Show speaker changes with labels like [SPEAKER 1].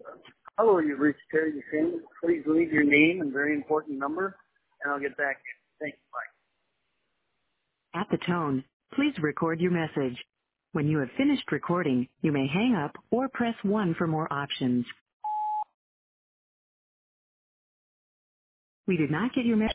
[SPEAKER 1] Hello, you've reached Terry Duchesne. Please leave your name and very important number, and I'll get back to you. Thank you. Bye.
[SPEAKER 2] At the tone, please record your message. When you have finished recording, you may hang up or press 1 for more options. We did not get your message.